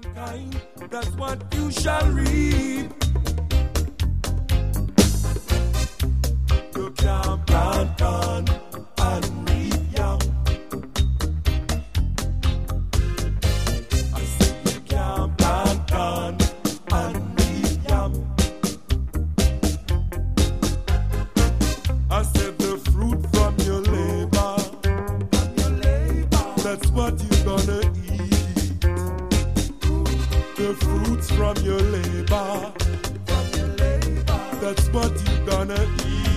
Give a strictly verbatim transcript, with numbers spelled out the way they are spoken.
mankind, that's what you shall reap. You can't plant corn and reap yam. I said you can't plant corn and reap yam. I said the fruit from your labor, from your labor, that's what you're gonna eat. The fruits from your labor, from your labor, that's what you're gonna eat.